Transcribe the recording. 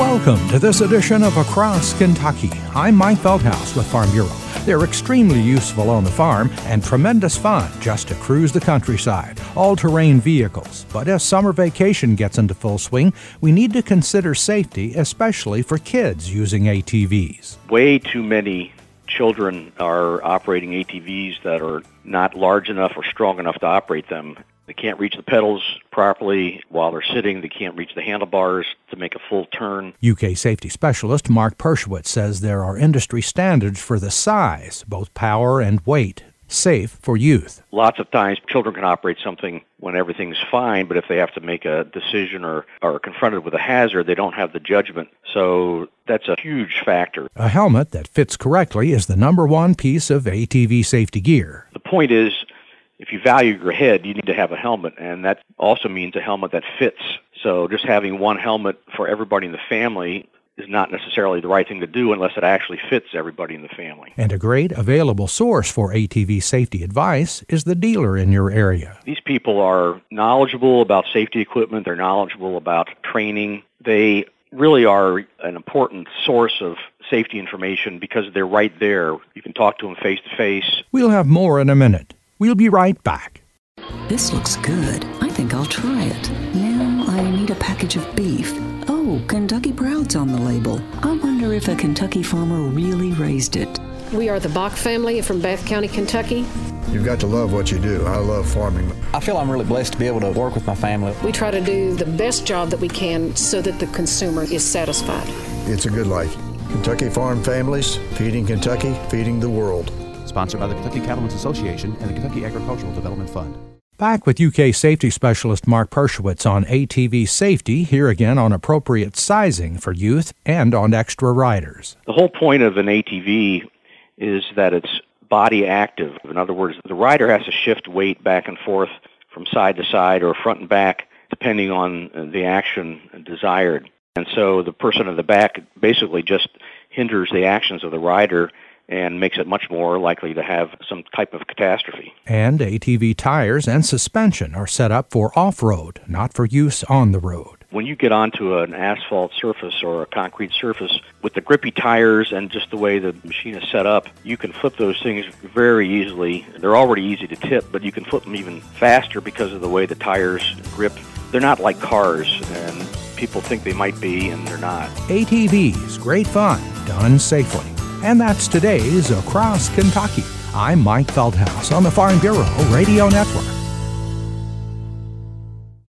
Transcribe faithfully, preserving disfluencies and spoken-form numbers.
Welcome to this edition of Across Kentucky. I'm Mike Feldhaus with Farm Bureau. They're extremely useful on the farm and tremendous fun just to cruise the countryside, all-terrain vehicles. But as summer vacation gets into full swing, we need to consider safety, especially for kids using A T Vs. Way too many children are operating A T Vs that are not large enough or strong enough to operate them. They can't reach the pedals properly while they're sitting. They can't reach the handlebars to make a full turn. U K safety specialist Mark Pershwitz says there are industry standards for the size, both power and weight, safe for youth. Lots of times children can operate something when everything's fine, but if they have to make a decision or are confronted with a hazard, they don't have the judgment. So that's a huge factor. A helmet that fits correctly is the number one piece of A T V safety gear. The point is, if you value your head, you need to have a helmet, and that also means a helmet that fits. So just having one helmet for everybody in the family is not necessarily the right thing to do unless it actually fits everybody in the family. And a great available source for A T V safety advice is the dealer in your area. These people are knowledgeable about safety equipment. They're knowledgeable about training. They really are an important source of safety information because they're right there. You can talk to them face to face. We'll have more in a minute. We'll be right back. This looks good. I think I'll try it. Now I need a package of beef. Oh, Kentucky Proud's on the label. I wonder if a Kentucky farmer really raised it. We are the Bach family from Bath County, Kentucky. You've got to love what you do. I love farming. I feel I'm really blessed to be able to work with my family. We try to do the best job that we can so that the consumer is satisfied. It's a good life. Kentucky Farm Families, feeding Kentucky, feeding the world. Sponsored by the Kentucky Cattlemen's Association and the Kentucky Agricultural Development Fund. Back with U K safety specialist Mark Pershwitz on A T V safety, here again on appropriate sizing for youth and on extra riders. The whole point of an A T V is that it's body active. In other words, the rider has to shift weight back and forth from side to side or front and back depending on the action desired. And so the person in the back basically just hinders the actions of the rider and makes it much more likely to have some type of catastrophe. And A T V tires and suspension are set up for off-road, not for use on the road. When you get onto an asphalt surface or a concrete surface, with the grippy tires and just the way the machine is set up, you can flip those things very easily. They're already easy to tip, but you can flip them even faster because of the way the tires grip. They're not like cars, and people think they might be, and they're not. A T Vs, great fun, done safely. And that's today's Across Kentucky. I'm Mike Feldhaus on the Farm Bureau Radio Network.